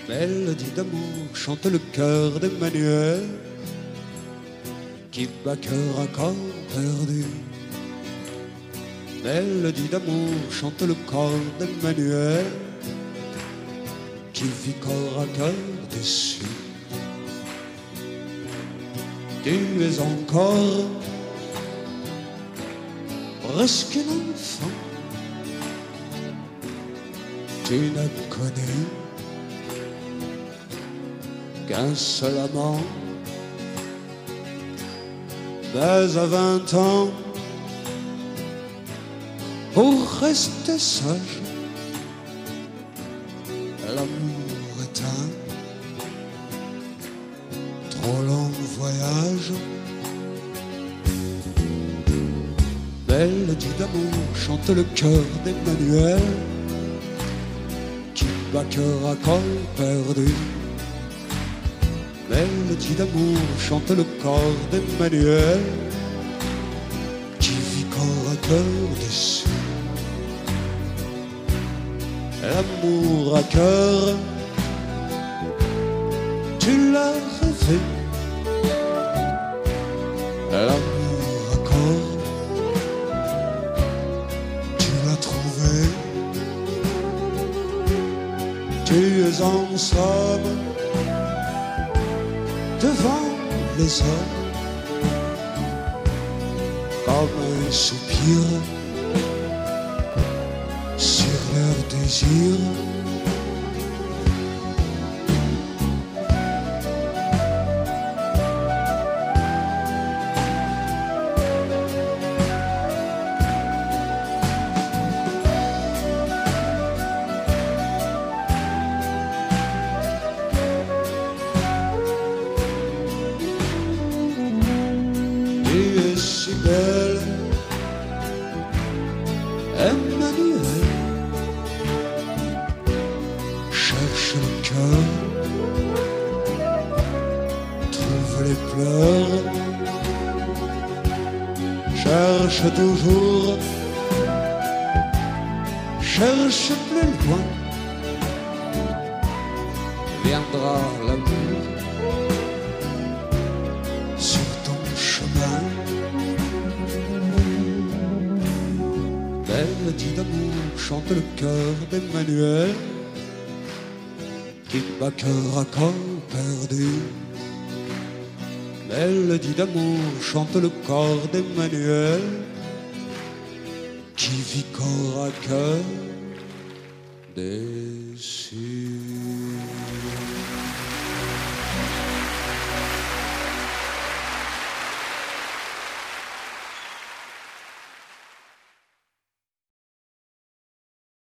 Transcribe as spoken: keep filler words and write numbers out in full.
Mélodie d'amour chante le cœur d'Emmanuel qui bat cœur à corps perdu. Mélodie d'amour chante le corps d'Emmanuel qui vit corps à cœur déçu. Tu es encore presque un enfant, tu ne connais qu'un seul amant. Mais à vingt ans, pour rester sage, l'amour est un trop long voyage. Mélodie d'amour chante le cœur d'Emmanuel qui bat cœur à corps perdu. Mélodie d'amour chante le corps d'Emmanuel qui vit corps à cœur déçu. L'amour à cœur, tu l'as rêvé. L'amour à corps, tu l'as trouvé. Tu es en somme devant les hommes comme un soupir sur leur désir. Si belle, Emmanuel, cherche le cœur, trouve les pleurs, cherche toujours, cherche plus loin, viendra l'amour sur ton chemin. Mélodie d'amour chante le cœur d'Emmanuel qui bat cœur à corps perdu. Mélodie d'amour chante le corps d'Emmanuel qui vit corps à cœur déçu.